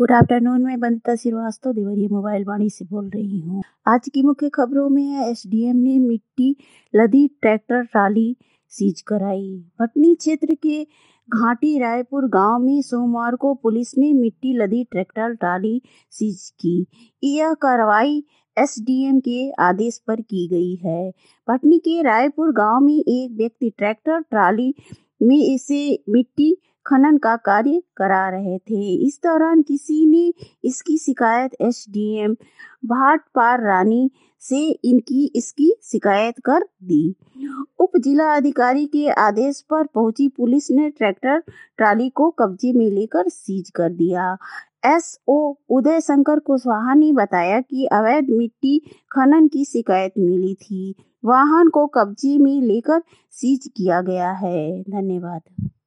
Good afternoon. मैं Bandita Srivastava Deoria mobile Vani से बोल रही हूँ। आज की मुख्य खबरों में है एसडीएम ने मिट्टी लदी ट्रैक्टर ट्राली सीज कराई। भटनी क्षेत्र के घाटी रायपुर गांव में सोमवार को पुलिस ने मिट्टी लदी ट्रैक्टर ट्राली सीज की। यह कार्रवाई एसडीएम के आदेश पर की गई है। भटनी के रायपुर गांव में एक व्यक्ति ट्रैक्टर ट्राली में इसे मिट्टी खनन का कार्य करा रहे थे। इस दौरान किसी ने इसकी शिकायत एसडीएम भाट पार रानी से इसकी शिकायत कर दी। उप जिला अधिकारी के आदेश पर पहुंची पुलिस ने ट्रैक्टर ट्राली को कब्जे में लेकर सीज कर दिया। एसओ उदय शंकर कुशवाहा ने बताया कि अवैध मिट्टी खनन की शिकायत मिली थी। वाहन को कब्जे में लेकर सीज किया गया है। धन्यवाद।